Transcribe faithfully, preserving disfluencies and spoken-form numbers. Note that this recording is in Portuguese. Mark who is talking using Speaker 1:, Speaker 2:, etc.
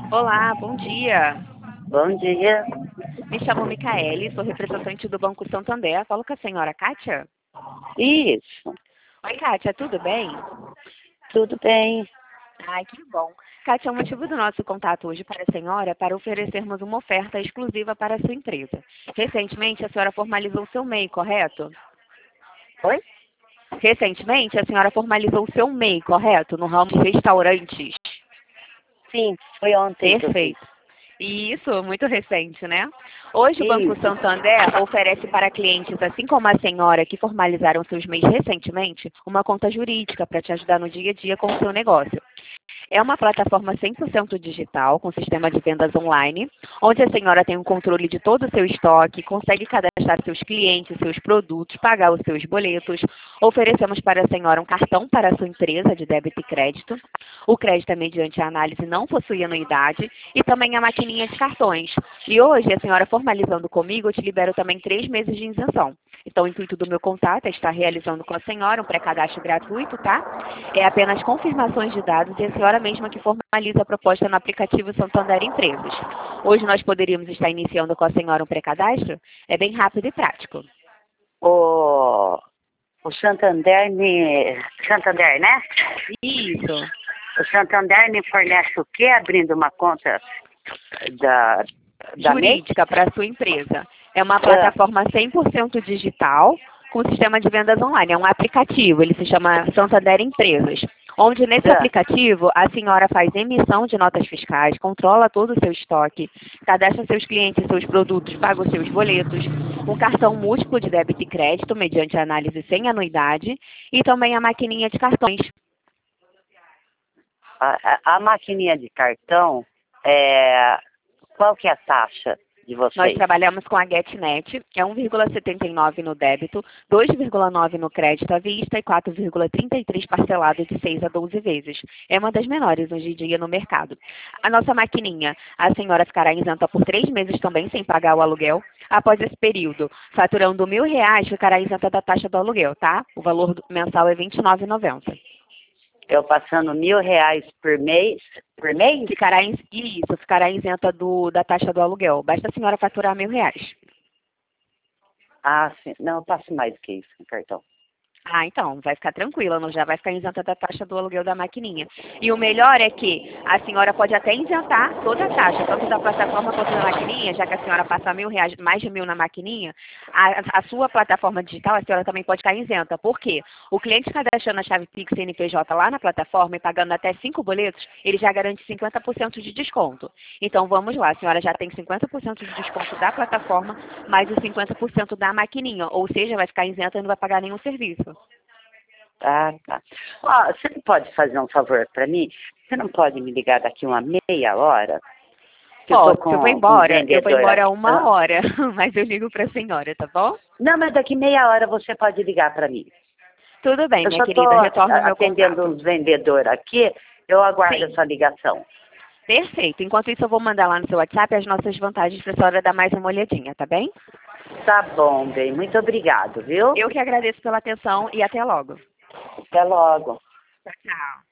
Speaker 1: Olá, bom dia.
Speaker 2: Bom dia.
Speaker 1: Me chamo Micaele, sou representante do Banco Santander. Falo com a senhora Kátia?
Speaker 2: Isso,
Speaker 1: Oi, Kátia, tudo bem?
Speaker 2: tudo bem.
Speaker 1: Ai, que bom. Kátia, o motivo do nosso contato hoje para a senhora é para oferecermos uma oferta exclusiva para a sua empresa. Recentemente, a senhora formalizou seu M E I, correto?
Speaker 2: Oi?
Speaker 1: Recentemente, a senhora formalizou seu M E I, correto? No ramo de restaurantes.
Speaker 2: Sim, foi ontem que eu fiz.
Speaker 1: Perfeito. E isso, muito recente, né? Hoje o Banco
Speaker 2: Isso.
Speaker 1: Santander oferece para clientes, assim como a senhora, que formalizaram seus M E Is recentemente, uma conta jurídica para te ajudar no dia a dia com o seu negócio. É uma plataforma cem por cento digital, com sistema de vendas online, onde a senhora tem o controle de todo o seu estoque, consegue cadastrar seus clientes, seus produtos, pagar os seus boletos. Oferecemos para a senhora um cartão para a sua empresa de débito e crédito. O crédito é mediante a análise, não possui anuidade, e também a maquininha de cartões. E hoje, a senhora formalizando comigo, eu te libero também três meses de isenção. Então, o intuito do meu contato é estar realizando com a senhora um pré-cadastro gratuito, tá? É apenas confirmações de dados e a senhora mesma que formaliza a proposta no aplicativo Santander Empresas. Hoje nós poderíamos estar iniciando com a senhora um pré-cadastro? É bem rápido e prático.
Speaker 2: O, o Santander me. Santander, né?
Speaker 1: Isso.
Speaker 2: O Santander me fornece o quê? Abrindo uma conta da, da M E I?
Speaker 1: Jurídica para a sua empresa. É uma
Speaker 2: Ah,
Speaker 1: plataforma cem por cento digital com sistema de vendas online. É um aplicativo, ele se chama Santander Empresas. Onde nesse
Speaker 2: ah.
Speaker 1: aplicativo a senhora faz emissão de notas fiscais, controla todo o seu estoque, cadastra seus clientes, seus produtos, paga os seus boletos, um cartão múltiplo de débito e crédito mediante análise sem anuidade e também a maquininha de cartões.
Speaker 2: A, a, a maquininha de cartão, é, qual que é a taxa de
Speaker 1: Nós
Speaker 2: vocês?
Speaker 1: trabalhamos com a GetNet, é um vírgula setenta e nove no débito, dois vírgula nove no crédito à vista e quatro vírgula trinta e três parcelado de seis a doze vezes. É uma das menores hoje em dia no mercado. A nossa maquininha, a senhora ficará isenta por três meses também sem pagar o aluguel. Após esse período, faturando mil reais, ficará isenta da taxa do aluguel, tá? O valor mensal é vinte e nove reais e noventa centavos.
Speaker 2: Eu passando mil reais por mês, por mês?
Speaker 1: Ficará, in- isso, ficará isenta do, da taxa do aluguel. Basta a senhora faturar mil reais.
Speaker 2: Ah, sim. Não, eu passo mais do que isso no cartão.
Speaker 1: Ah, então, vai ficar tranquila, não já vai ficar isenta da taxa do aluguel da maquininha. E o melhor é que a senhora pode até isentar toda a taxa, tanto da plataforma quanto da maquininha, já que a senhora passa mil reais, mais de mil na maquininha, a, a sua plataforma digital, a senhora também pode ficar isenta. Por quê? O cliente cadastrando a chave Pix C N P J lá na plataforma e pagando até cinco boletos, ele já garante cinquenta por cento de desconto. Então, vamos lá, a senhora já tem cinquenta por cento de desconto da plataforma, mais os cinquenta por cento da maquininha, ou seja, vai ficar isenta e não vai pagar nenhum serviço.
Speaker 2: Ah, tá. Ó, você não pode fazer um favor para mim? Você não pode me ligar daqui uma meia hora? Que eu
Speaker 1: Ó,
Speaker 2: tô com
Speaker 1: eu vou
Speaker 2: um
Speaker 1: embora, eu vou
Speaker 2: vendedor
Speaker 1: embora
Speaker 2: aqui.
Speaker 1: uma
Speaker 2: Ah,
Speaker 1: hora, mas eu ligo para a senhora, tá bom?
Speaker 2: não, mas daqui meia hora você pode ligar para mim.
Speaker 1: Tudo bem,
Speaker 2: Eu
Speaker 1: minha
Speaker 2: só tô
Speaker 1: querida, retorno o meu
Speaker 2: atendendo
Speaker 1: contato.
Speaker 2: uns vendedores aqui, eu aguardo
Speaker 1: Sim,
Speaker 2: a sua ligação.
Speaker 1: perfeito. Enquanto isso, eu vou mandar lá no seu WhatsApp as nossas vantagens para a senhora dar mais uma olhadinha, tá bem?
Speaker 2: Tá bom, bem. Muito obrigado, viu?
Speaker 1: Eu que agradeço pela atenção e até logo.
Speaker 2: Até logo.
Speaker 1: Tchau, tchau.